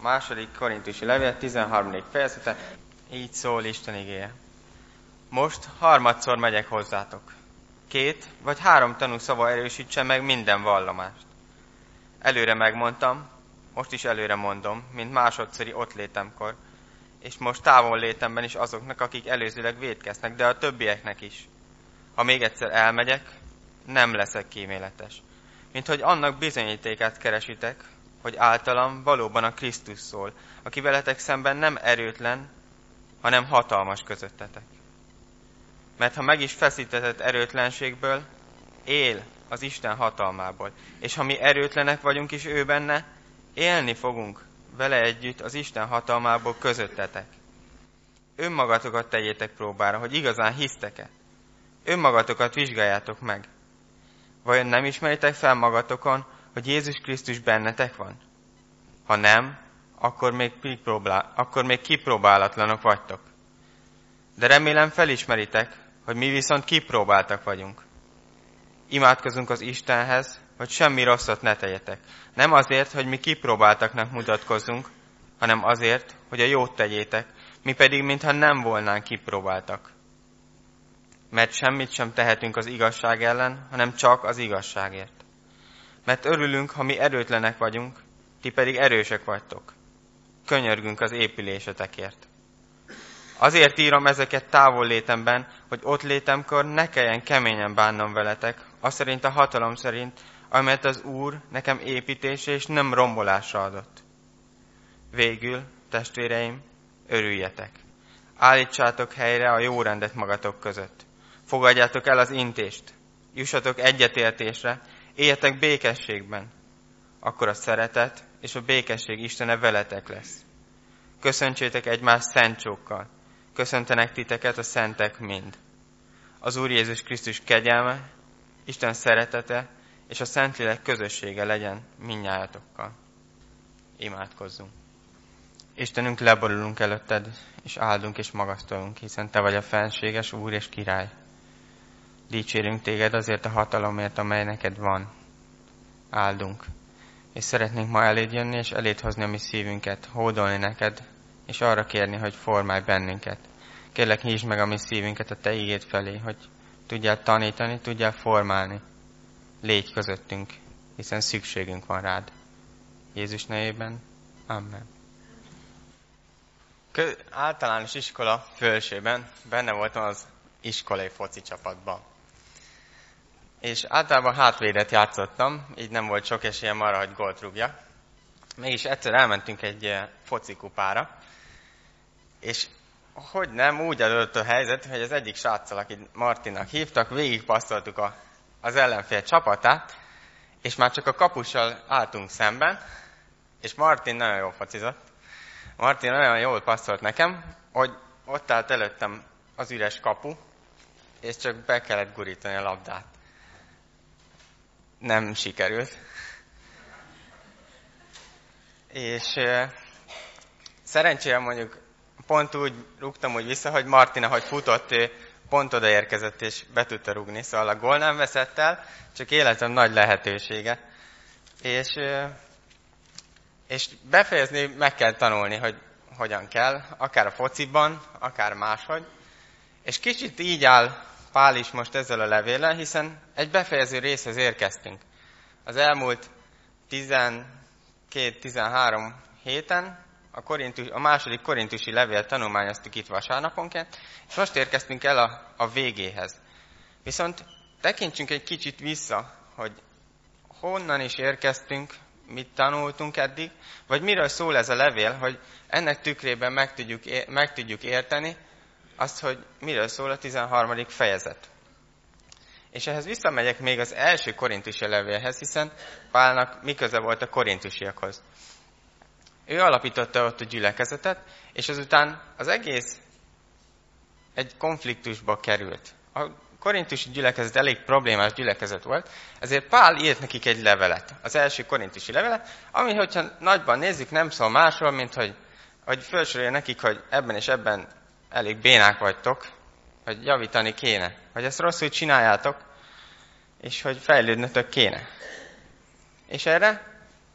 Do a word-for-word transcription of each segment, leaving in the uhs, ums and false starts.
második korintusi levél, tizenharmadik fejezete, így szól Isten igéje. Most harmadszor megyek hozzátok. Két vagy három tanú szava erősítse meg minden vallomást. Előre megmondtam, most is előre mondom, mint másodszori ott létemkor, és most távol létemben is azoknak, akik előzőleg vétkeznek, de a többieknek is. Ha még egyszer elmegyek, nem leszek kíméletes. Mint hogy annak bizonyítékát keresitek, hogy általam valóban a Krisztus szól, aki veletek szemben nem erőtlen, hanem hatalmas közöttetek. Mert ha meg is feszítetett erőtlenségből, él az Isten hatalmából. És ha mi erőtlenek vagyunk is ő benne, élni fogunk vele együtt az Isten hatalmából közöttetek. Önmagatokat tegyétek próbára, hogy igazán hisztek-e. Önmagatokat vizsgáljátok meg. Vajon nem ismeritek fel magatokon, hogy Jézus Krisztus bennetek van? Ha nem, akkor még, kipróbál, akkor még kipróbálatlanok vagytok. De remélem felismeritek, hogy mi viszont kipróbáltak vagyunk. Imádkozunk az Istenhez, hogy semmi rosszat ne tegyetek. Nem azért, hogy mi kipróbáltaknak mutatkozzunk, hanem azért, hogy a jót tegyétek, mi pedig mintha nem volnánk kipróbáltak. Mert semmit sem tehetünk az igazság ellen, hanem csak az igazságért. Mert örülünk, ha mi erőtlenek vagyunk, ti pedig erősek vagytok. Könyörgünk az épülésetekért. Azért írom ezeket távol létemben, hogy ott létemkor ne kelljen keményen bánnom veletek, az szerint a hatalom szerint, amelyet az Úr nekem építésre és nem rombolásra adott. Végül, testvéreim, örüljetek. Állítsátok helyre a jó rendet magatok között. Fogadjátok el az intést, jussatok egyetértésre, éljetek békességben. Akkor a szeretet és a békesség Istene veletek lesz. Köszöntsétek egymást szent csókkal. Köszöntenek titeket a szentek mind. Az Úr Jézus Krisztus kegyelme, Isten szeretete és a Szentlélek közössége legyen mindnyájatokkal. Imádkozzunk. Istenünk, leborulunk előtted, és áldunk és magasztalunk, hiszen te vagy a fenséges Úr és Király. Dicsérünk téged azért a hatalomért, amely neked van. Áldunk. És szeretnénk ma eléd jönni, és eléd hozni a mi szívünket, hódolni neked, és arra kérni, hogy formálj bennünket. Kérlek, nyisd meg a mi szívünket a te igéd felé, hogy tudjál tanítani, tudjál formálni. Légy közöttünk, hiszen szükségünk van rád. Jézus nevében. Amen. Kö- általános iskola fölsében benne voltam az iskolai foci csapatban. És általában hátvédet játszottam, így nem volt sok esélyem arra, hogy gólt rúgjak. Mégis egyszer elmentünk egy focikupára, és hogy nem, úgy adott a helyzet, hogy az egyik sráccal, akit Martinnak hívtak, végigpasszoltuk a, az ellenfél csapatát, és már csak a kapussal álltunk szemben, és Martin nagyon jól focizott. Martin olyan jól passzolt nekem, hogy ott állt előttem az üres kapu, és csak be kellett gurítani a labdát. Nem sikerült. És e, szerencsére mondjuk pont úgy rúgtam úgy vissza, hogy Martin, ahogy futott, pont odaérkezett és be tudta rúgni, szóval a gól nem veszett el, csak életem nagy lehetősége. És, e, és befejezni meg kell tanulni, hogy hogyan kell, akár a fociban, akár máshogy. És kicsit így áll Pál is most ezzel a levéllel, hiszen egy befejező részhez érkeztünk. Az elmúlt tizenkét-tizenhárom héten a, korintus, a második korintusi levél tanulmányoztuk itt vasárnaponként, és most érkeztünk el a, a végéhez. Viszont tekintsünk egy kicsit vissza, hogy honnan is érkeztünk, mit tanultunk eddig, vagy miről szól ez a levél, hogy ennek tükrében meg tudjuk, meg tudjuk érteni azt, hogy miről szól a tizenharmadik fejezet. És ehhez visszamegyek még az első korintusi levélhez, hiszen Pálnak mi köze volt a korintusiakhoz. Ő alapította ott a gyülekezetet, és azután az egész egy konfliktusba került. A korintusi gyülekezet elég problémás gyülekezet volt, ezért Pál írt nekik egy levelet, az első korintusi levelet, ami, hogyha nagyban nézzük, nem szól másról, mint hogy, hogy felsorolja nekik, hogy ebben és ebben elég bénák vagytok, hogy javítani kéne, hogy ezt rosszul csináljátok, és hogy fejlődnötök kéne. És erre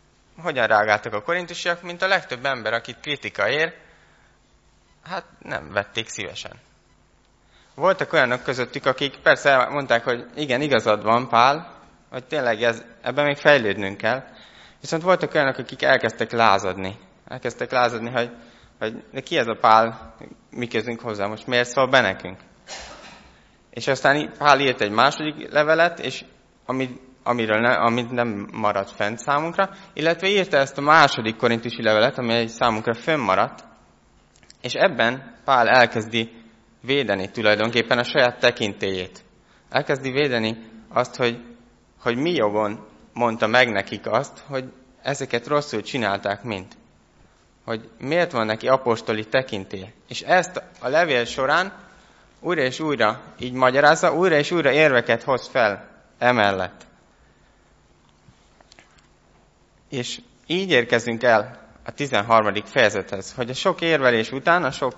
hogyan reagáltak a korintusiak, mint a legtöbb ember, akit kritika ér, hát nem vették szívesen. Voltak olyanok közöttük, akik persze mondták, hogy igen, igazad van, Pál, hogy tényleg ez, ebben még fejlődnünk kell. Viszont voltak olyanok, akik elkezdtek lázadni. Elkezdtek lázadni, hogy, hogy de ki ez a Pál, mi közünk hozzá, most miért szól be nekünk? És aztán Pál írt egy második levelet, és amit, amiről ne, amit nem maradt fent számunkra, illetve írta ezt a második korintusi levelet, ami számunkra fönnmaradt, és ebben Pál elkezdi védeni tulajdonképpen a saját tekintélyét. Elkezdi védeni azt, hogy, hogy mi jogon mondta meg nekik azt, hogy ezeket rosszul csinálták mind. Hogy miért van neki apostoli tekintélye. És ezt a levél során újra és újra így magyarázza, újra és újra érveket hoz fel emellett. És így érkezünk el a tizenharmadik fejezethez, hogy a sok érvelés után, a sok,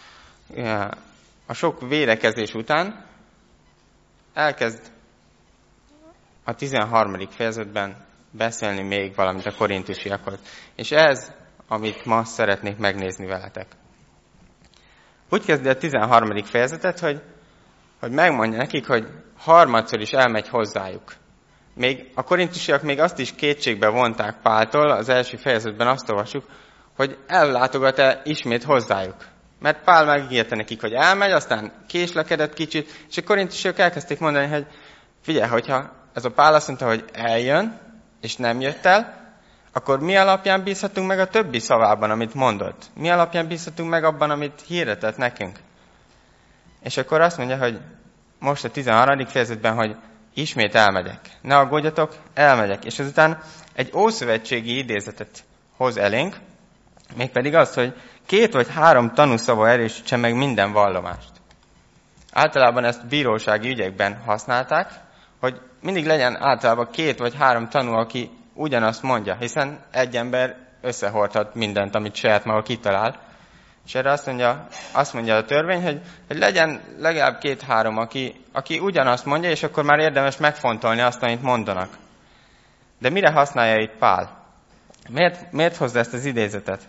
a sok védekezés után elkezd a tizenharmadik fejezetben beszélni még valamit a korintusiakhoz. És ez, amit ma szeretnék megnézni veletek. Úgy kezdi a tizenharmadik fejezetet, hogy, hogy megmondja nekik, hogy harmadszor is elmegy hozzájuk. Még a korintusiak még azt is kétségbe vonták Páltól, az első fejezetben azt olvassuk, hogy ellátogat-e ismét hozzájuk. Mert Pál megígérte nekik, hogy elmegy, aztán késlekedett kicsit, és a korintusiak elkezdték mondani, hogy figyelj, hogyha ez a Pál azt mondta, hogy eljön, és nem jött el, akkor mi alapján bízhatunk meg a többi szavában, amit mondott? Mi alapján bízhatunk meg abban, amit hirdetett nekünk? És akkor azt mondja, hogy most a tizenharmadik fejezetben, hogy ismét elmegyek. Ne aggódjatok, elmegyek. És azután egy ószövetségi idézetet hoz elénk, mégpedig azt, hogy két vagy három tanúszava erősítse meg minden vallomást. Általában ezt bírósági ügyekben használták, hogy mindig legyen általában két vagy három tanú, aki ugyanazt mondja, hiszen egy ember összehordhat mindent, amit saját maga kitalál. És erre azt mondja, azt mondja a törvény, hogy, hogy legyen legalább két-három, aki, aki ugyanazt mondja, és akkor már érdemes megfontolni azt, amit mondanak. De mire használja itt Pál? Miért, miért hozza ezt az idézetet?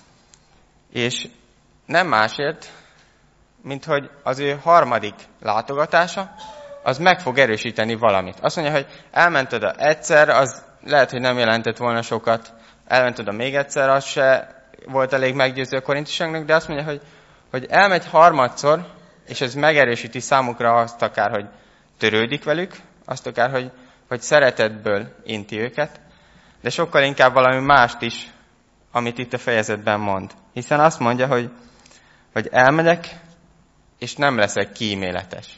És nem másért, mint hogy az ő harmadik látogatása, az meg fog erősíteni valamit. Azt mondja, hogy elment oda egyszer, az lehet, hogy nem jelentett volna sokat, elment oda még egyszer, az se volt elég meggyőző a korintusoknak, de azt mondja, hogy, hogy elmegy harmadszor, és ez megerősíti számukra azt akár, hogy törődik velük, azt akár, hogy, hogy szeretetből inti őket, de sokkal inkább valami mást is, amit itt a fejezetben mond. Hiszen azt mondja, hogy, hogy elmegyek, és nem leszek kíméletes.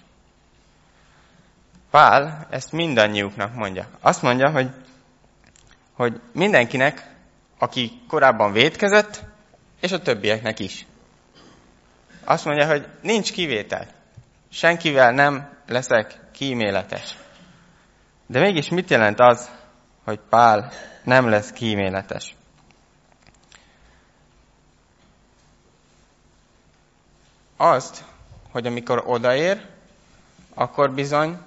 Pál ezt mindannyiuknak mondja. Azt mondja, hogy, hogy mindenkinek, aki korábban vétkezett, és a többieknek is. Azt mondja, hogy nincs kivétel. Senkivel nem leszek kíméletes. De mégis mit jelent az, hogy Pál nem lesz kíméletes? Azt, hogy amikor odaér, akkor bizony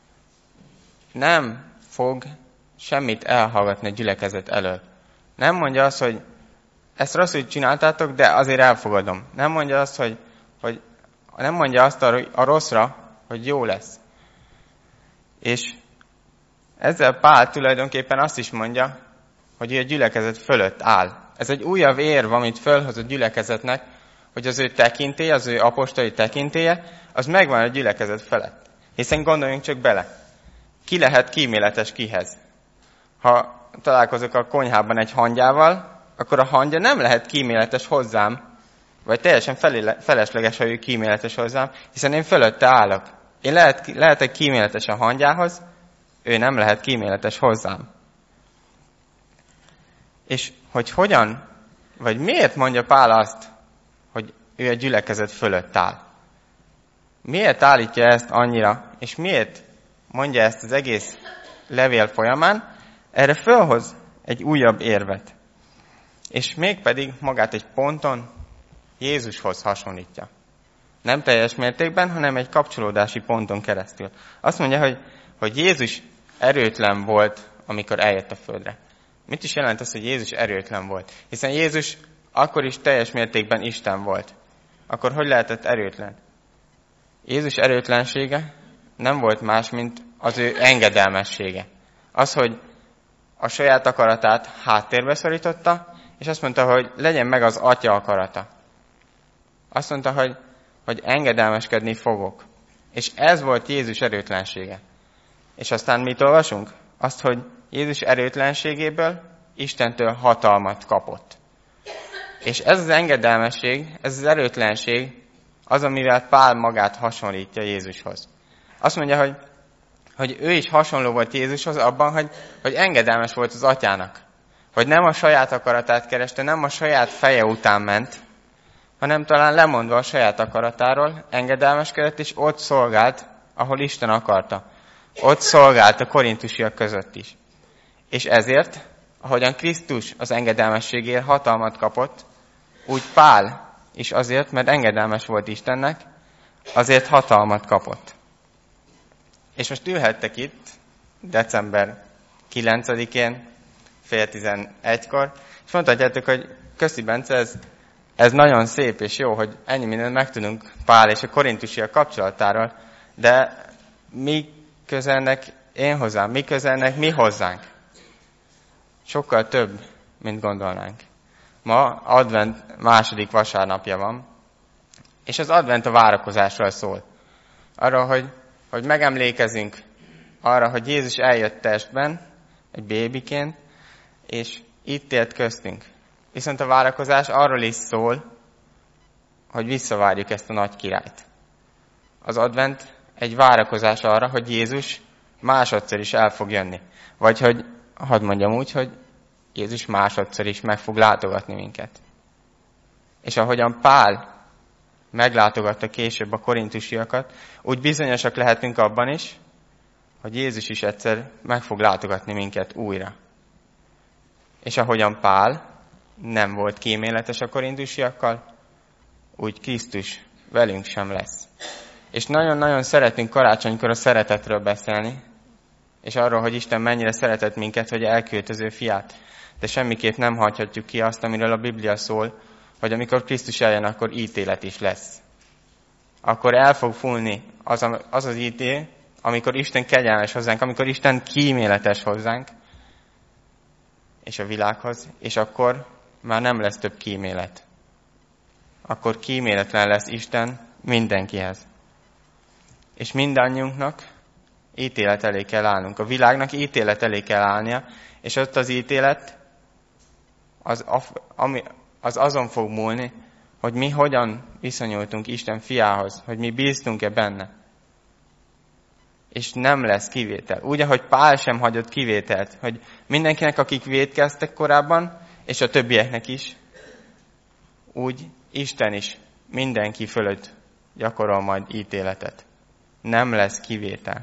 nem fog semmit elhallgatni a gyülekezet elől. Nem mondja azt, hogy ezt rosszul csináltátok, de azért elfogadom. Nem mondja azt, hogy, hogy nem mondja azt a, a rosszra, hogy jó lesz. És ezzel Pál tulajdonképpen azt is mondja, hogy ő a gyülekezet fölött áll. Ez egy újabb érv, amit fölhoz a gyülekezetnek, hogy az ő tekintélye, az ő apostoli tekintélye, az megvan a gyülekezet felett. Hiszen gondoljunk csak bele. Ki lehet kíméletes kihez? Ha találkozok a konyhában egy hangyával, akkor a hangya nem lehet kíméletes hozzám, vagy teljesen felesleges, ha ő kíméletes hozzám, hiszen én fölötte állok. Én lehet, lehetek kíméletes a hangyához, ő nem lehet kíméletes hozzám. És hogy hogyan, vagy miért mondja Pál azt, hogy ő a gyülekezet fölött áll? Miért állítja ezt annyira, és miért mondja ezt az egész levél folyamán? Erre fölhoz egy újabb érvet. És mégpedig magát egy ponton Jézushoz hasonlítja. Nem teljes mértékben, hanem egy kapcsolódási ponton keresztül. Azt mondja, hogy, hogy Jézus erőtlen volt, amikor eljött a földre. Mit is jelent az, hogy Jézus erőtlen volt? Hiszen Jézus akkor is teljes mértékben Isten volt. Akkor hogy lehetett erőtlen? Jézus erőtlensége nem volt más, mint az ő engedelmessége. Az, hogy a saját akaratát háttérbe szorította, és azt mondta, hogy legyen meg az Atya akarata. Azt mondta, hogy, hogy engedelmeskedni fogok. És ez volt Jézus erőtlensége. És aztán mit olvasunk? Azt, hogy Jézus erőtlenségéből Istentől hatalmat kapott. És ez az engedelmesség, ez az erőtlenség az, amivel Pál magát hasonlítja Jézushoz. Azt mondja, hogy, hogy ő is hasonló volt Jézushoz abban, hogy, hogy engedelmes volt az Atyának. Hogy nem a saját akaratát kereste, nem a saját feje után ment, hanem talán lemondva a saját akaratáról engedelmeskedett, és ott szolgált, ahol Isten akarta. Ott szolgált a korintusiak között is. És ezért, ahogyan Krisztus az engedelmességért hatalmat kapott, úgy Pál is azért, mert engedelmes volt Istennek, azért hatalmat kapott. És most ülhettek itt, december kilencedikén, fél tizenegykor, és mondhatjátok, hogy köszi Bence, ez, ez nagyon szép és jó, hogy ennyi mindent megtudunk Pál és a korintusiak kapcsolatáról, de mi közelnek én hozzám, mi közelnek mi hozzánk? Sokkal több, mint gondolnánk. Ma advent második vasárnapja van, és az advent a várakozásról szól. Arról, hogy, hogy megemlékezünk arra, hogy Jézus eljött testben, egy bébiként, és itt élt köztünk. Viszont a várakozás arról is szól, hogy visszavárjuk ezt a nagy királyt. Az advent egy várakozás arra, hogy Jézus másodszor is el fog jönni. Vagy hogy, hadd mondjam úgy, hogy Jézus másodszor is meg fog látogatni minket. És ahogyan Pál meglátogatta később a korintusiakat, úgy bizonyosak lehetünk abban is, hogy Jézus is egyszer meg fog látogatni minket újra. És ahogyan Pál nem volt kíméletes a korintusiakkal, úgy Krisztus velünk sem lesz. És nagyon-nagyon szeretünk karácsonykor a szeretetről beszélni, és arról, hogy Isten mennyire szeretett minket, hogy elküldte az ő fiát. De semmiképp nem hagyhatjuk ki azt, amiről a Biblia szól, hogy amikor Krisztus eljön, akkor ítélet is lesz. Akkor el fog fúlni az az, az ítél, amikor Isten kegyelmes hozzánk, amikor Isten kíméletes hozzánk, és a világhoz, és akkor már nem lesz több kímélet. Akkor kíméletlen lesz Isten mindenkihez. És mindannyiunknak ítélet elé kell állnunk. A világnak ítélet elé kell állnia, és ott az ítélet az, ami, az azon fog múlni, hogy mi hogyan viszonyultunk Isten fiához, hogy mi bíztunk-e benne. És nem lesz kivétel. Úgy, ahogy Pál sem hagyott kivételt, hogy mindenkinek, akik vétkeztek korábban, és a többieknek is, úgy Isten is mindenki fölött gyakorol majd ítéletet. Nem lesz kivétel.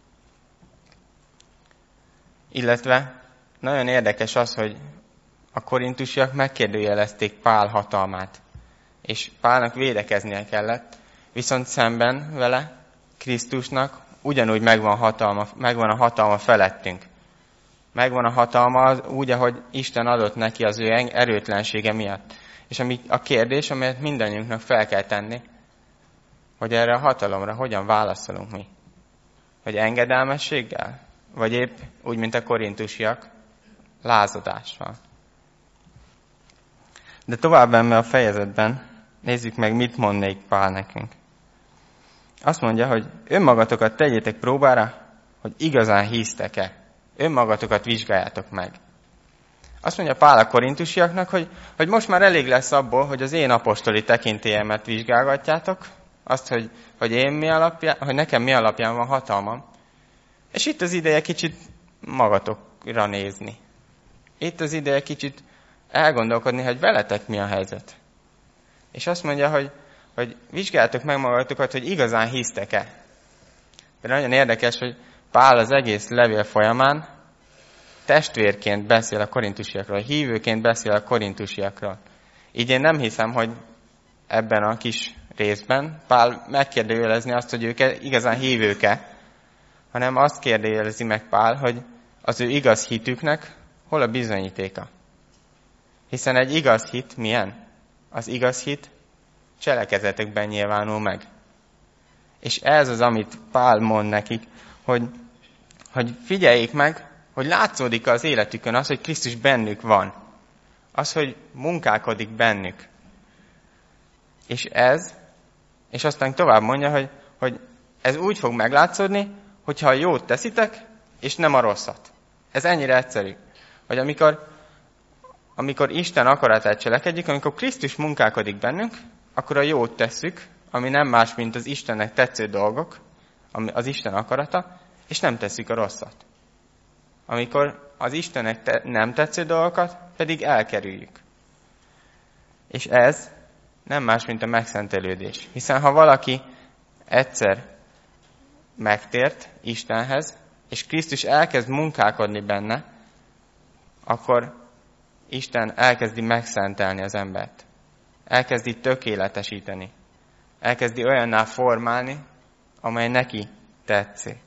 Illetve nagyon érdekes az, hogy a korintusiak megkérdőjelezték Pál hatalmát, és Pálnak védekeznie kellett, viszont szemben vele Krisztusnak ugyanúgy megvan, hatalma, megvan a hatalma felettünk. Megvan a hatalma úgy, ahogy Isten adott neki az ő erőtlensége miatt. És ami a kérdés, amelyet mindannyiunknak fel kell tenni, hogy erre a hatalomra hogyan válaszolunk mi. Hogy engedelmességgel? Vagy épp úgy, mint a korintusiak, lázadással. De tovább emme a fejezetben nézzük meg, mit mond még Pál nekünk. Azt mondja, hogy önmagatokat tegyétek próbára, hogy igazán hisztek-e. Önmagatokat vizsgáljátok meg. Azt mondja Pál a korintusiaknak, hogy, hogy most már elég lesz abból, hogy az én apostoli tekintélyemet vizsgálgatjátok, azt, hogy, hogy, én mi alapján, hogy nekem mi alapján van hatalmam. És itt az ideje kicsit magatokra nézni. Itt az ideje kicsit elgondolkodni, hogy veletek mi a helyzet. És azt mondja, hogy, hogy vizsgáljátok meg magatokat, hogy igazán hisztek-e. De nagyon érdekes, hogy Pál az egész levél folyamán testvérként beszél a korintusiakról, hívőként beszél a korintusiakról. Így én nem hiszem, hogy ebben a kis részben Pál megkérdőjelezni azt, hogy ők igazán hívők-e, hanem azt kérdőjelezi meg Pál, hogy az ő igaz hitüknek hol a bizonyítéka? Hiszen egy igaz hit milyen? Az igaz hit cselekedetekben nyilvánul meg. És ez az, amit Pál mond nekik, hogy, hogy figyeljék meg, hogy látszódik az életükön az, hogy Krisztus bennük van. Az, hogy munkálkodik bennük. És ez, és aztán tovább mondja, hogy, hogy ez úgy fog meglátszódni, hogyha a jót teszitek, és nem a rosszat. Ez ennyire egyszerű. Hogy amikor, amikor Isten akaratát cselekedjük, amikor Krisztus munkálkodik bennünk, akkor a jót tesszük, ami nem más, mint az Istennek tetsző dolgok, ami az Isten akarata, és nem tesszük a rosszat. Amikor az Istennek te- nem tetsző dolgokat, pedig elkerüljük. És ez nem más, mint a megszentelődés. Hiszen ha valaki egyszer megtért Istenhez, és Krisztus elkezd munkálkodni benne, akkor Isten elkezdi megszentelni az embert. Elkezdi tökéletesíteni. Elkezdi olyanná formálni, amely neki tetszik.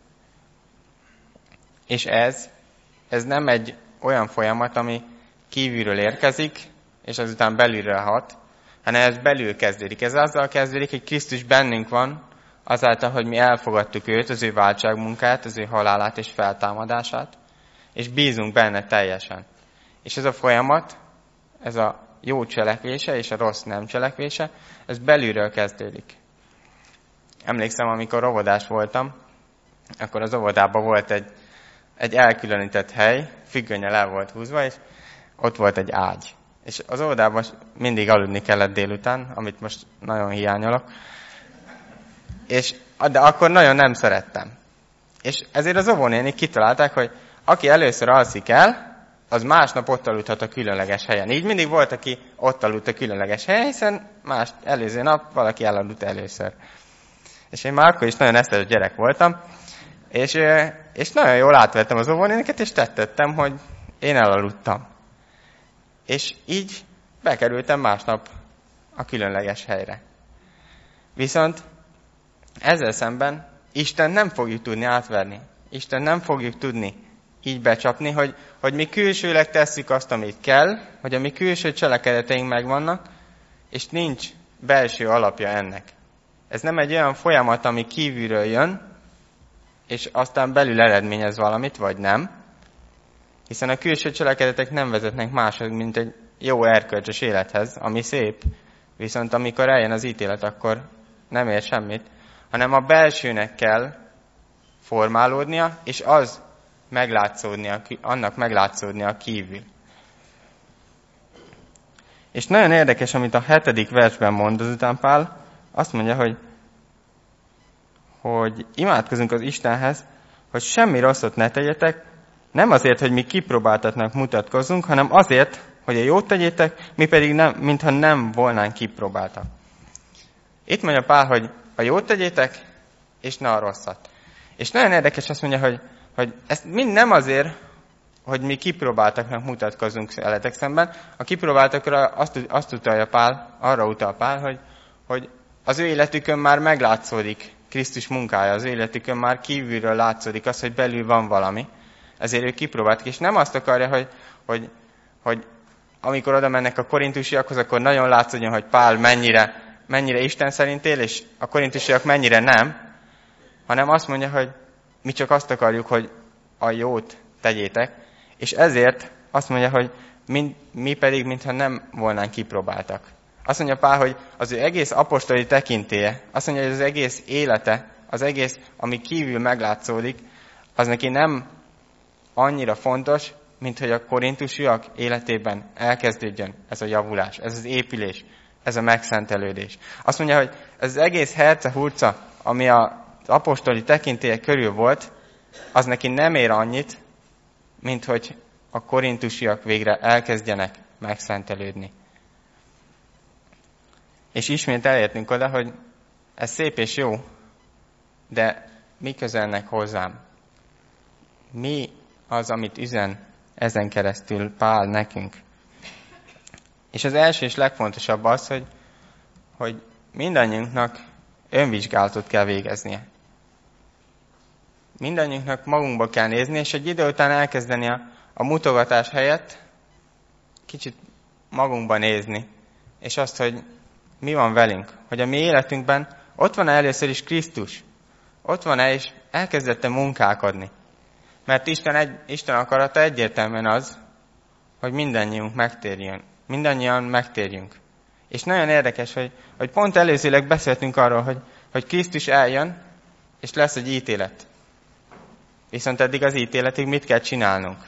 És ez, ez nem egy olyan folyamat, ami kívülről érkezik, és azután belülről hat, hanem ez belül kezdődik. Ez azzal kezdődik, hogy Krisztus bennünk van, azáltal, hogy mi elfogadtuk őt, az ő váltságmunkát, az ő halálát és feltámadását, és bízunk benne teljesen. És ez a folyamat, ez a jó cselekvése és a rossz nem cselekvése, ez belülről kezdődik. Emlékszem, amikor óvodás voltam, akkor az óvodában volt egy, egy elkülönített hely, függönnyel el volt húzva, és ott volt egy ágy. És az óvodában mindig aludni kellett délután, amit most nagyon hiányolok. És, de akkor nagyon nem szerettem. És ezért az óvónénik kitalálták, hogy aki először alszik el, az másnap ott aludhat a különleges helyen. Így mindig volt, aki ott aludt a különleges helyen, hiszen más előző nap valaki elaludt először. És én már akkor is nagyon eszes gyerek voltam, és, és nagyon jól átvettem az óvónéniket, és tettettem, hogy én elaludtam. És így bekerültem másnap a különleges helyre. Viszont ezzel szemben Isten nem fogjuk tudni átverni. Isten nem fogjuk tudni így becsapni, hogy, hogy mi külsőleg tesszük azt, amit kell, hogy a mi külső cselekedeteink megvannak, és nincs belső alapja ennek. Ez nem egy olyan folyamat, ami kívülről jön, és aztán belül eredményez valamit, vagy nem. Hiszen a külső cselekedetek nem vezetnek máshoz, mint egy jó erkölcsös élethez, ami szép. Viszont amikor eljön az ítélet, akkor nem ér semmit, hanem a belsőnek kell formálódnia, és az meglátszódnia, annak meglátszódnia kívül. És nagyon érdekes, amit a hetedik versben mond azután Pál, azt mondja, hogy, hogy imádkozunk az Istenhez, hogy semmi rosszat ne tegyetek, nem azért, hogy mi kipróbáltatnak mutatkozzunk, hanem azért, hogy a jót tegyétek, mi pedig nem, mintha nem volnánk kipróbáltak. Itt mondja Pál, hogy a jót tegyétek, és ne a rosszat. És nagyon érdekes azt mondja, hogy, hogy ezt mind nem azért, hogy mi kipróbáltaknak mutatkozunk veletek szemben. A kipróbáltakra azt, azt utalja Pál, arra utal Pál, hogy, hogy az ő életükön már meglátszódik Krisztus munkája, az ő életükön már kívülről látszódik az, hogy belül van valami. Ezért ő kipróbáltak, és nem azt akarja, hogy, hogy, hogy amikor oda mennek a korintusiakhoz, akkor nagyon látszódjon, hogy Pál mennyire, mennyire Isten szerint él, és a korintusiak mennyire nem, hanem azt mondja, hogy mi csak azt akarjuk, hogy a jót tegyétek, és ezért azt mondja, hogy mi, mi pedig, mintha nem volnánk kipróbáltak. Azt mondja Pál, hogy az ő egész apostoli tekintélye, azt mondja, hogy az egész élete, az egész, ami kívül meglátszódik, az neki nem annyira fontos, mint hogy a korintusiak életében elkezdődjön ez a javulás, ez az épülés, ez a megszentelődés. Azt mondja, hogy ez az egész herce-hurca, ami az apostoli tekintélye körül volt, az neki nem ér annyit, mint hogy a korintusiak végre elkezdjenek megszentelődni. És ismét elértünk oda, hogy ez szép és jó, de mi közelnek hozzám? Mi az, amit üzen ezen keresztül Pál nekünk? És az első és legfontosabb az, hogy, hogy mindannyiunknak önvizsgálatot kell végeznie. Mindannyiunknak magunkba kell nézni, és egy idő után elkezdeni a, a mutogatás helyett kicsit magunkba nézni, és azt, hogy mi van velünk, hogy a mi életünkben ott van először is Krisztus, ott van-e, és elkezdette munkálkodni. Mert Isten, egy, Isten akarata egyértelműen az, hogy mindannyiunk megtérjön, mindannyian megtérjünk. És nagyon érdekes, hogy, hogy pont előzőleg beszéltünk arról, hogy, hogy Krisztus eljön, és lesz egy ítélet. Viszont eddig az ítéletig mit kell csinálnunk?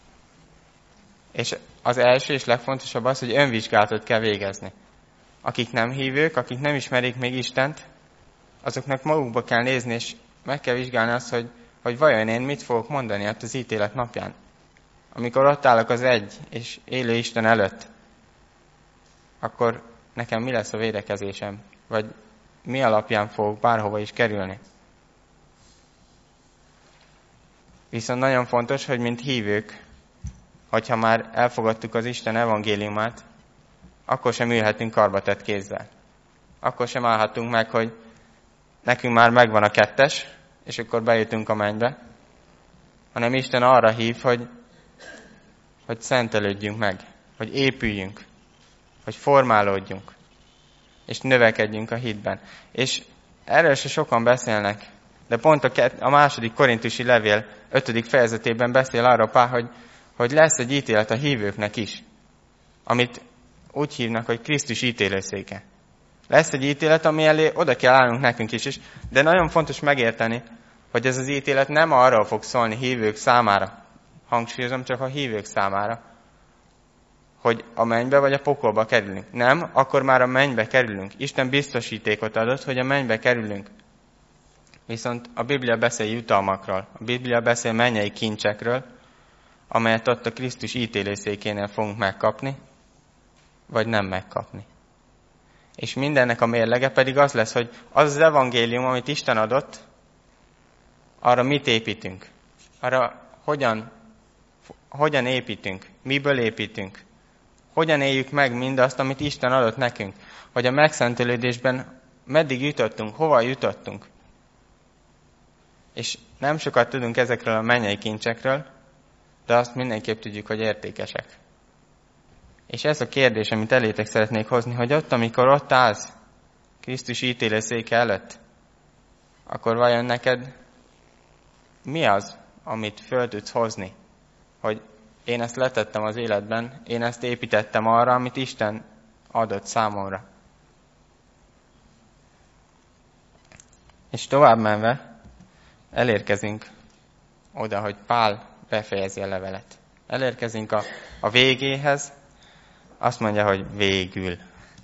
És az első és legfontosabb az, hogy önvizsgálatot kell végezni. Akik nem hívők, akik nem ismerik még Istent, azoknak magukba kell nézni, és meg kell vizsgálni azt, hogy, hogy vajon én mit fogok mondani ott az ítélet napján. Amikor ott állok az egy és élő Isten előtt, akkor nekem mi lesz a védekezésem? Vagy mi alapján fogok bárhova is kerülni? Viszont nagyon fontos, hogy mint hívők, hogyha már elfogadtuk az Isten evangéliumát, akkor sem ülhetünk karbatett kézzel. Akkor sem állhatunk meg, hogy nekünk már megvan a kettes, és akkor bejutunk a mennybe, hanem Isten arra hív, hogy, hogy szentelődjünk meg, hogy épüljünk, hogy formálódjunk, és növekedjünk a hitben. És erről se sokan beszélnek, de pont a, kett, a második korintusi levél ötödik fejezetében beszél arról Pál, hogy, hogy lesz egy ítélet a hívőknek is, amit úgy hívnak, hogy Krisztus ítélőszéke. Lesz egy ítélet, ami elé oda kell állnunk nekünk is, is, de nagyon fontos megérteni, hogy ez az ítélet nem arról fog szólni hívők számára, hangsúlyozom csak a hívők számára, hogy a mennybe vagy a pokolba kerülünk. Nem, akkor már a mennybe kerülünk. Isten biztosítékot adott, hogy a mennybe kerülünk. Viszont a Biblia beszél jutalmakról, a Biblia beszél mennyei kincsekről, amelyet ott a Krisztus ítélőszékénél fogunk megkapni, vagy nem megkapni. És mindennek a mérlege pedig az lesz, hogy az az evangélium, amit Isten adott, arra mit építünk? Arra hogyan, hogyan építünk? Miből építünk? Hogyan éljük meg mindazt, amit Isten adott nekünk? Hogy a megszentelődésben meddig jutottunk, hova jutottunk? És nem sokat tudunk ezekről a mennyei kincsekről, de azt mindenképp tudjuk, hogy értékesek. És ez a kérdés, amit elétek szeretnék hozni, hogy ott, amikor ott állsz Krisztus ítélőszéke előtt, akkor vajon neked mi az, amit föl tudsz hozni? Hogy én ezt letettem az életben, én ezt építettem arra, amit Isten adott számomra. És tovább menve elérkezünk oda, hogy Pál befejezi a levelet. Elérkezünk a, a végéhez, azt mondja, hogy végül.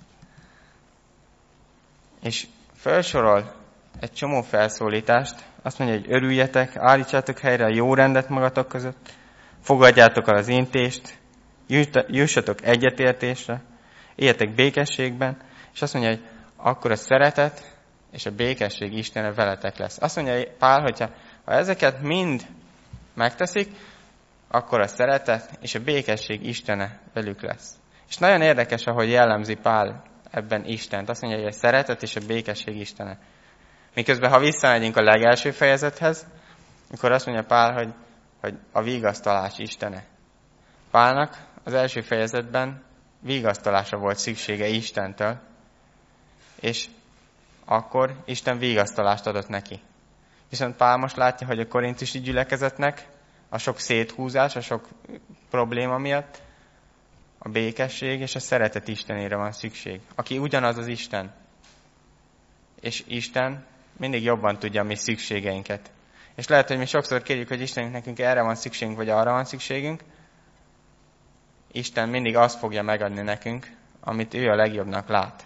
És felsorol egy csomó felszólítást, azt mondja, hogy örüljetek, állítsátok helyre a jó rendet magatok között, fogadjátok el az intést, jussatok egyetértésre, éljetek békességben, és azt mondja, hogy akkor a szeretet és a békesség Istene veletek lesz. Azt mondja Pál, hogyha ha ezeket mind megteszik, akkor a szeretet és a békesség Istene velük lesz. És nagyon érdekes, ahogy jellemzi Pál ebben Istent. Azt mondja, hogy a szeretet és a békesség Istene. Miközben, ha visszamegyünk a legelső fejezethez, akkor azt mondja Pál, hogy, hogy a vigasztalás Istene. Pálnak az első fejezetben vigasztalásra volt szüksége Istentől, és akkor Isten vigasztalást adott neki. Viszont Pál most látja, hogy a korintusi gyülekezetnek a sok széthúzás, a sok probléma miatt a békesség és a szeretet Istenére van szükség, aki ugyanaz az Isten. És Isten mindig jobban tudja a mi szükségeinket. És lehet, hogy mi sokszor kérjük, hogy Istenünk nekünk erre van szükségünk, vagy arra van szükségünk. Isten mindig azt fogja megadni nekünk, amit ő a legjobbnak lát.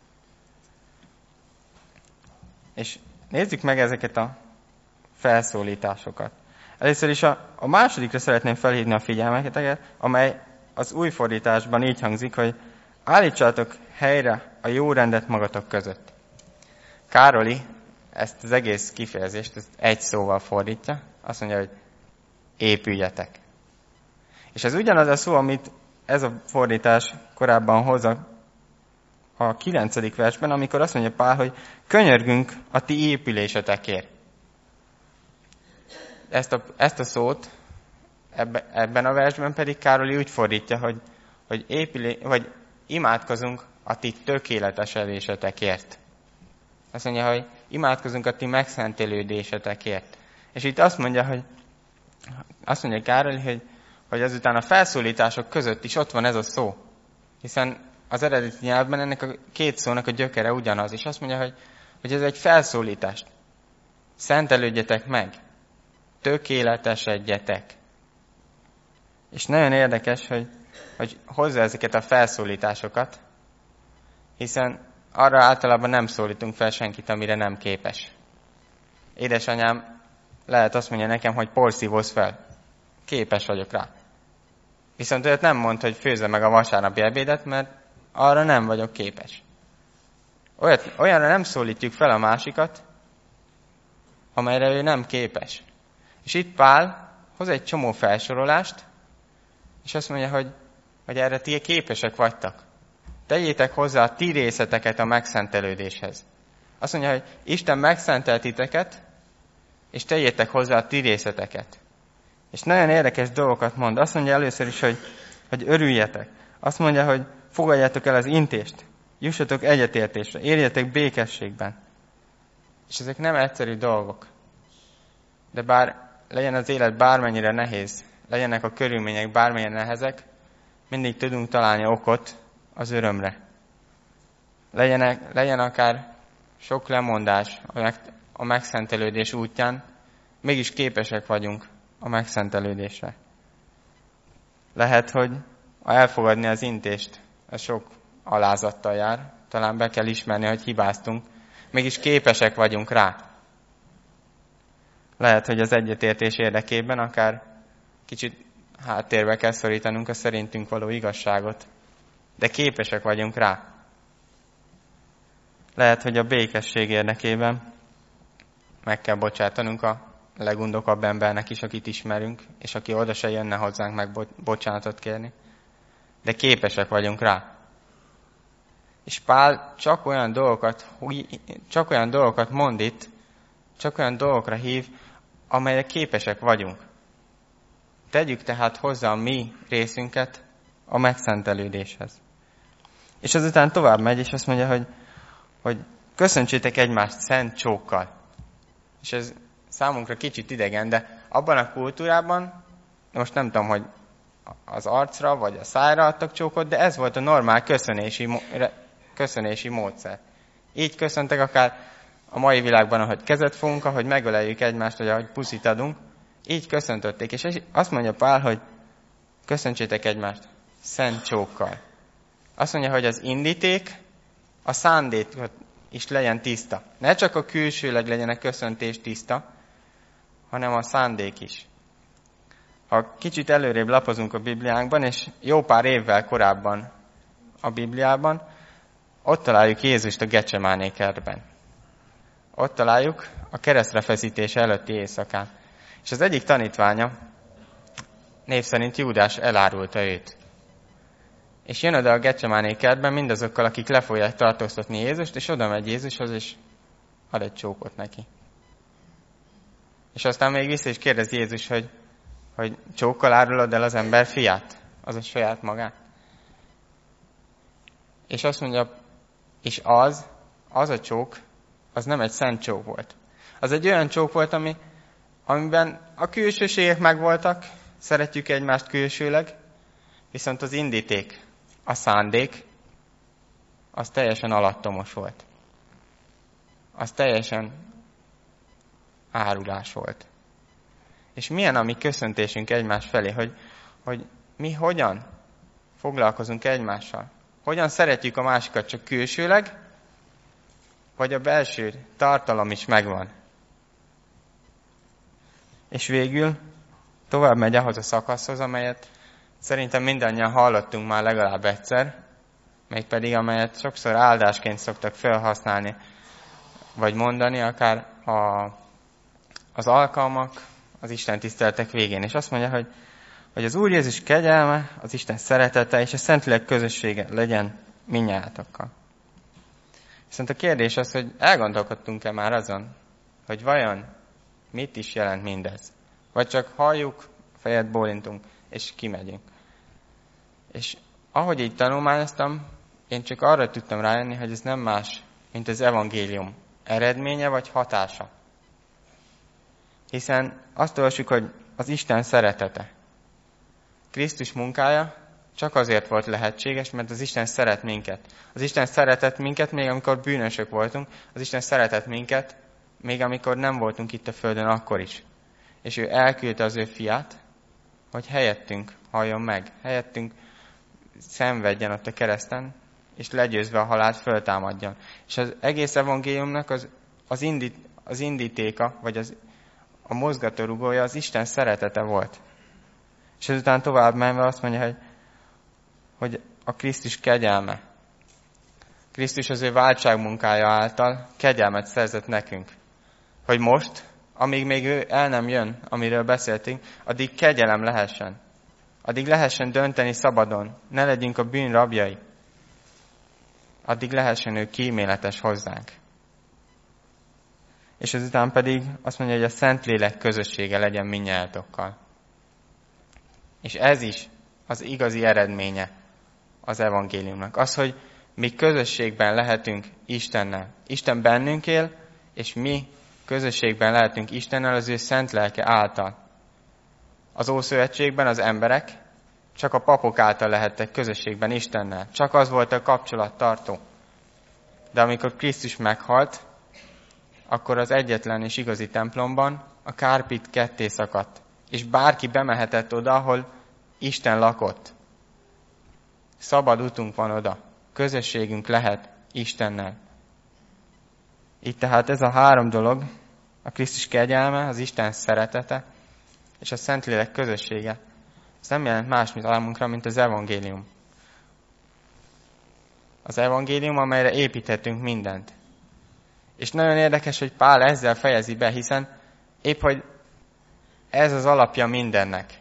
És nézzük meg ezeket a felszólításokat. Először is a, a másodikra szeretném felhívni a figyelmeket, amely az új fordításban így hangzik, hogy állítsátok helyre a jó rendet magatok között. Károli ezt az egész kifejezést ezt egy szóval fordítja, azt mondja, hogy épüljetek. És ez ugyanaz a szó, amit ez a fordítás korábban hoz a, a kilencedik versben, amikor azt mondja Pál, hogy könyörgünk a ti épülésetekért. Ezt a, ezt a szót Ebbe, ebben a versben pedig Károly úgy fordítja, hogy, hogy, épülé, vagy imádkozunk a ti tökéletesedésetekért. Azt mondja, hogy imádkozunk a ti megszentelődésetekért. És itt azt mondja, hogy azt mondja Károly, hogy, hogy azután a felszólítások között is ott van ez a szó. Hiszen az eredeti nyelvben ennek a két szónak a gyökere ugyanaz. És azt mondja, hogy, hogy ez egy felszólítás. Szentelődjetek meg. Tökéletesedjetek. És nagyon érdekes, hogy, hogy hozza ezeket a felszólításokat, hiszen arra általában nem szólítunk fel senkit, amire nem képes. Édesanyám lehet azt mondja nekem, hogy porszívózz fel. Képes vagyok rá. Viszont őt nem mond, hogy főzze meg a vasárnapi ebédet, mert arra nem vagyok képes. Olyat, olyanra nem szólítjuk fel a másikat, amelyre ő nem képes. És itt Pál hoz egy csomó felsorolást, és azt mondja, hogy, hogy erre ti képesek vagytok. Tegyétek hozzá a ti részeteket a megszentelődéshez. Azt mondja, hogy Isten megszentelt titeket, és tegyétek hozzá a ti részeteket. És nagyon érdekes dolgokat mond. Azt mondja először is, hogy, hogy örüljetek. Azt mondja, hogy fogadjátok el az intést, jussatok egyetértésre, érjetek békességben. És ezek nem egyszerű dolgok. De bár legyen az élet bármennyire nehéz, legyenek a körülmények bármennyire nehezek, mindig tudunk találni okot az örömre. Legyenek, legyen akár sok lemondás a, meg, a megszentelődés útján, mégis képesek vagyunk a megszentelődésre. Lehet, hogy elfogadni az intést, ez sok alázattal jár, talán be kell ismerni, hogy hibáztunk, mégis képesek vagyunk rá. Lehet, hogy az egyetértés érdekében akár kicsit háttérbe kell szorítanunk a szerintünk való igazságot, de képesek vagyunk rá. Lehet, hogy a békesség érdekében meg kell bocsátanunk a legundokabb embernek is, akit ismerünk, és aki oda se jönne hozzánk meg bocsánatot kérni. De képesek vagyunk rá. És Pál csak olyan dolgokat, csak olyan dolgokat mond itt, csak olyan dolgokra hív, amelyre képesek vagyunk. Tegyük tehát hozzá a mi részünket a megszentelődéshez. És azután tovább megy, és azt mondja, hogy, hogy köszöntsétek egymást szent csókkal. És ez számunkra kicsit idegen, de abban a kultúrában, most nem tudom, hogy az arcra vagy a szájra adtak csókot, de ez volt a normál köszönési, köszönési módszer. Így köszöntek akár a mai világban, ahogy kezet fogunk, ahogy megöleljük egymást, vagy ahogy puszit adunk, így köszöntötték. És azt mondja Pál, hogy köszöntsétek egymást szent csókkal. Azt mondja, hogy az indíték, a szándék is legyen tiszta. Ne csak a külsőleg legyen a köszöntés tiszta, hanem a szándék is. Ha kicsit előrébb lapozunk a Bibliánkban, és jó pár évvel korábban a Bibliában, ott találjuk Jézust a Gecsemáné kertben. Ott találjuk a keresztre feszítése előtti éjszakán. És az egyik tanítványa, név szerint Júdás, elárulta őt. És jön oda a Gecsemáné kertben mindazokkal, akik le fogják tartóztatni Jézust, és oda megy Jézushoz, és ad egy csókot neki. És aztán még vissza is kérdezi Jézus, hogy, hogy csókkal árulod el az ember fiát, az a saját magát. És azt mondja, és az, az a csók, az nem egy szent csók volt. Az egy olyan csók volt, ami, amiben a külsőségek megvoltak, szeretjük egymást külsőleg, viszont az indíték, a szándék, az teljesen alattomos volt. Az teljesen árulás volt. És milyen a mi köszöntésünk egymás felé, hogy, hogy mi hogyan foglalkozunk egymással? Hogyan szeretjük a másikat csak külsőleg, vagy a belső tartalom is megvan? És végül tovább megy ahhoz a szakaszhoz, amelyet szerintem mindannyian hallottunk már legalább egyszer, mégpedig amelyet sokszor áldásként szoktak felhasználni, vagy mondani, akár a, az alkalmak, az Isten tiszteletek végén. És azt mondja, hogy, hogy az Úr Jézus kegyelme, az Isten szeretete és a Szentlélek közössége legyen mindnyájatokkal. Viszont a kérdés az, hogy elgondolkodtunk-e már azon, hogy vajon mit is jelent mindez? Vagy csak halljuk, fejet bólintunk, és kimegyünk. És ahogy így tanulmányoztam, én csak arra tudtam rájönni, hogy ez nem más, mint az evangélium eredménye vagy hatása. Hiszen azt olvassuk, hogy az Isten szeretete. Krisztus munkája csak azért volt lehetséges, mert az Isten szeret minket. Az Isten szeretett minket, még amikor bűnösök voltunk. Az Isten szeretett minket, még amikor nem voltunk itt a földön akkor is. És ő elküldte az ő fiát, hogy helyettünk halljon meg. Helyettünk szenvedjen ott a kereszten, és legyőzve a halált föltámadjon. És az egész evangéliumnak az, az, indít, az indítéka, vagy az, a mozgatórugója az Isten szeretete volt. És ezután tovább menve azt mondja, hogy, hogy a Krisztus kegyelme. Krisztus az ő váltságmunkája által kegyelmet szerzett nekünk. Hogy most, amíg még ő el nem jön, amiről beszéltünk, addig kegyelem lehessen. Addig lehessen dönteni szabadon, ne legyünk a bűn rabjai. Addig lehessen ő kíméletes hozzánk. És ezután pedig azt mondja, hogy a Szentlélek közössége legyen mindnyájatokkal. És ez is az igazi eredménye az evangéliumnak. Az, hogy mi közösségben lehetünk Istennel. Isten bennünk él, és mi közösségben lehetünk Istennel az ő szent lelke által. Az Ószövetségben az emberek csak a papok által lehettek közösségben Istennel. Csak az volt a kapcsolattartó. De amikor Krisztus meghalt, akkor az egyetlen és igazi templomban a kárpit ketté szakadt. És bárki bemehetett oda, ahol Isten lakott. Szabad utunk van oda. Közösségünk lehet Istennel. Így tehát ez a három dolog, a Krisztus kegyelme, az Isten szeretete és a Szentlélek közössége. Ez nem jelent más, mint számunkra, mint az evangélium. Az evangélium, amelyre építhetünk mindent. És nagyon érdekes, hogy Pál ezzel fejezi be, hiszen épp, hogy ez az alapja mindennek.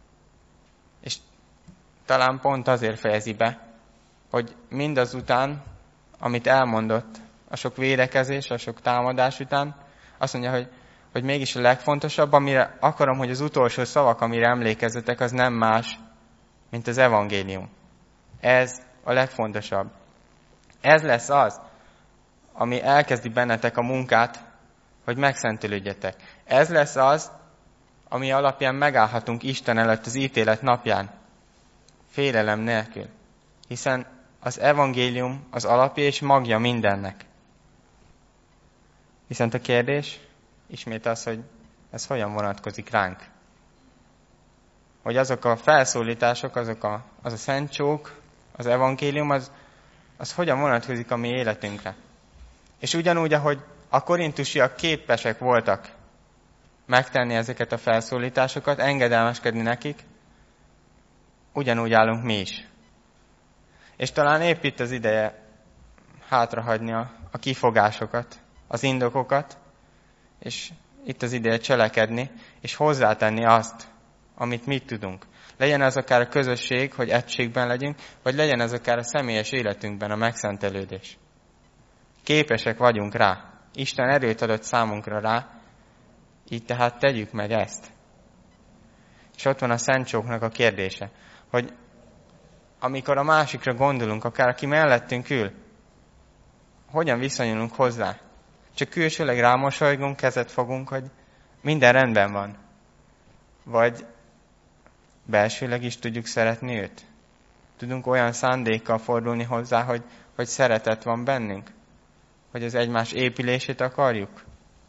És talán pont azért fejezi be, hogy mindazután, amit elmondott, a sok védekezés, a sok támadás után, azt mondja, hogy, hogy mégis a legfontosabb, amire akarom, hogy az utolsó szavak, amire emlékezzetek, az nem más, mint az evangélium. Ez a legfontosabb. Ez lesz az, ami elkezdi bennetek a munkát, hogy megszentelődjetek. Ez lesz az, ami alapján megállhatunk Isten előtt az ítélet napján, félelem nélkül. Hiszen az evangélium az alapja és magja mindennek. Viszont a kérdés ismét az, hogy ez hogyan vonatkozik ránk. Hogy azok a felszólítások, azok a, az a szent csók, az evangélium, az, az hogyan vonatkozik a mi életünkre. És ugyanúgy, ahogy a korintusiak képesek voltak megtenni ezeket a felszólításokat, engedelmeskedni nekik, ugyanúgy állunk mi is. És talán épp itt az ideje hátrahagyni a, a kifogásokat, az indokokat, és itt az ideje cselekedni, és hozzátenni azt, amit mi tudunk. Legyen ez akár a közösség, hogy egységben legyünk, vagy legyen ez akár a személyes életünkben a megszentelődés. Képesek vagyunk rá. Isten erőt adott számunkra rá, így tehát tegyük meg ezt. És ott van a szent csóknak a kérdése, hogy amikor a másikra gondolunk, akár aki mellettünk ül, hogyan viszonyulunk hozzá? Csak külsőleg rámosolygunk, kezet fogunk, hogy minden rendben van. Vagy belsőleg is tudjuk szeretni őt? Tudunk olyan szándékkal fordulni hozzá, hogy, hogy szeretet van bennünk? Hogy az egymás épülését akarjuk?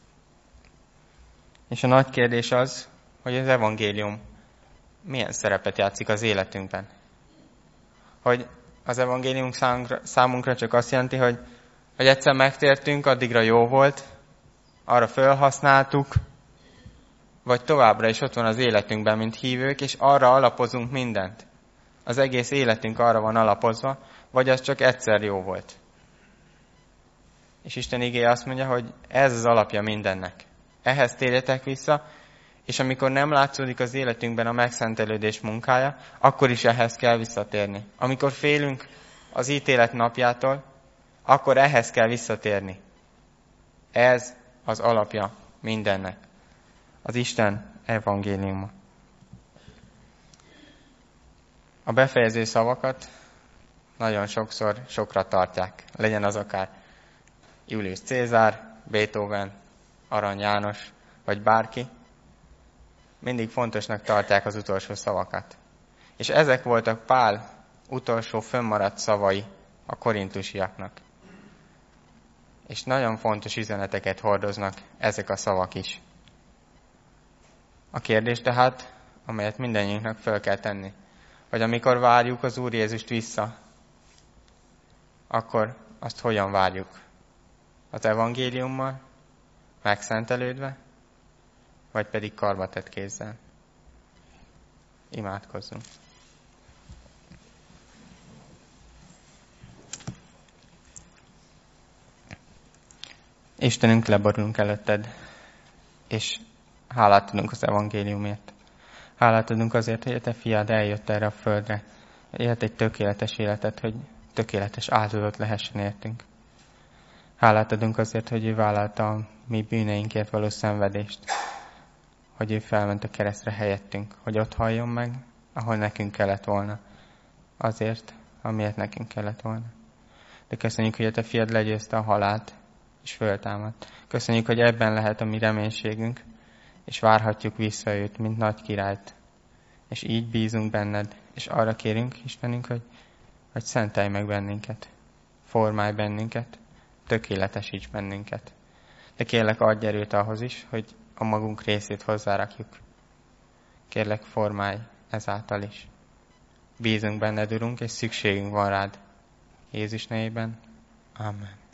És a nagy kérdés az, hogy az evangélium milyen szerepet játszik az életünkben. Hogy az evangélium számunkra, számunkra csak azt jelenti, hogy, hogy egyszer megtértünk, addigra jó volt, arra felhasználtuk, vagy továbbra is ott van az életünkben, mint hívők, és arra alapozunk mindent. Az egész életünk arra van alapozva, vagy az csak egyszer jó volt. És Isten igéje azt mondja, hogy ez az alapja mindennek. Ehhez térjetek vissza, és amikor nem látszódik az életünkben a megszentelődés munkája, akkor is ehhez kell visszatérni. Amikor félünk az ítélet napjától, akkor ehhez kell visszatérni. Ez az alapja mindennek. Az Isten evangéliuma. A befejező szavakat nagyon sokszor sokra tartják. Legyen az akár Julius Cézár, Beethoven, Arany János, vagy bárki. Mindig fontosnak tartják az utolsó szavakat. És ezek voltak Pál utolsó fönnmaradt szavai a korintusiaknak. És nagyon fontos üzeneteket hordoznak ezek a szavak is. A kérdés tehát, amelyet mindannyiunknak fel kell tenni, hogy amikor várjuk az Úr Jézust vissza, akkor azt hogyan várjuk? Az evangéliummal, megszentelődve, vagy pedig karbatett kézzel? Imádkozzunk. Istenünk, leborulunk előtted, és hálát adunk az evangéliumért. Hálát adunk azért, hogy a te fiad eljött erre a földre, élt egy tökéletes életet, hogy tökéletes áldozat lehessen értünk. Hálát adunk azért, hogy ő vállalta a mi bűneinkért való szenvedést, hogy ő felment a keresztre helyettünk, hogy ott halljon meg, ahol nekünk kellett volna, azért, amiért nekünk kellett volna. De köszönjük, hogy a te fiad legyőzte a halált, és föltámadt. Köszönjük, hogy ebben lehet a mi reménységünk, és várhatjuk vissza őt, mint nagy királyt. És így bízunk benned, és arra kérünk, Istenünk, hogy, hogy szentelj meg bennünket, formálj bennünket, tökéletesíts bennünket. De kérlek, adj erőt ahhoz is, hogy a magunk részét hozzárakjuk. Kérlek, formálj ezáltal is. Bízunk benned, Urunk, és szükségünk van rád. Jézus nevében. Amen.